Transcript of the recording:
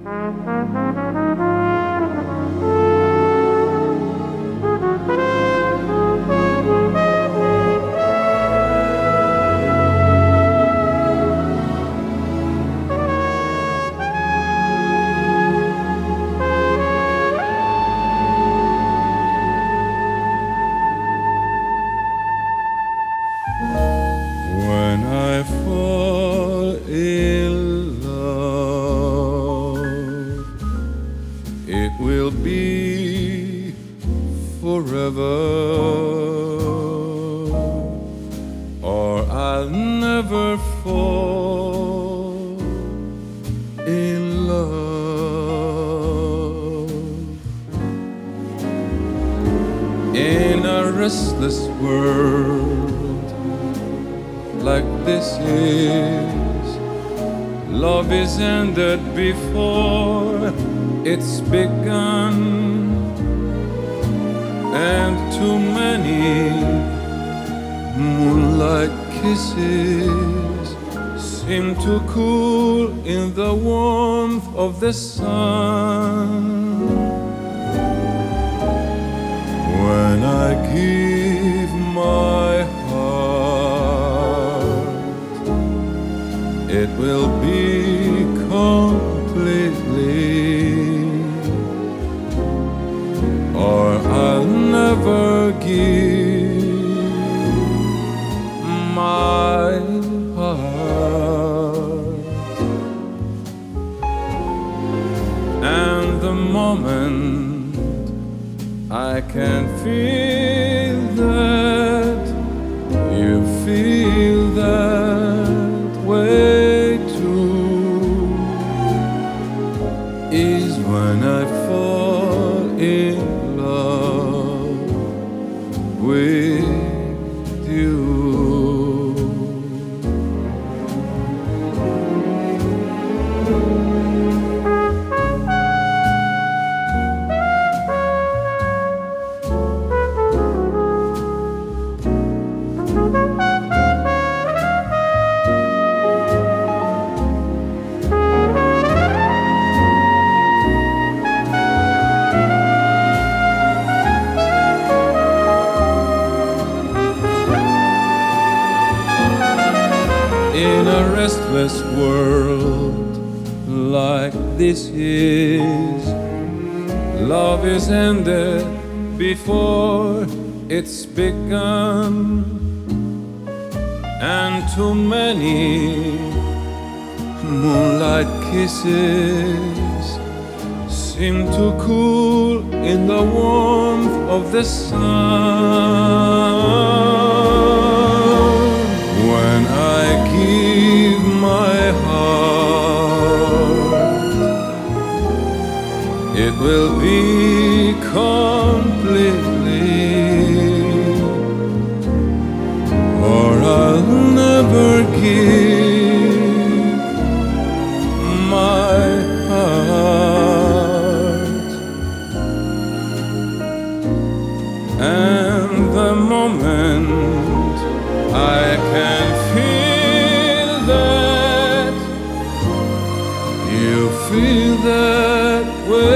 When I fall in love, it will be forever, or I'll never fall in love. In a restless world like this is, love is ended before it's begun, and too many moonlight kisses seem to cool in the warmth of the sun. When I give my heart, it will be completely, or I'll never give my heart. And the moment I can feel that you feel that way too is when I fall in love with you. In a restless world like this is, love is ended before it's begun, and too many moonlight kisses seem to cool in the warmth of the sun. When I give my heart, it will be completely, or I'll never give my heart. And the moment I can feel that you feel that way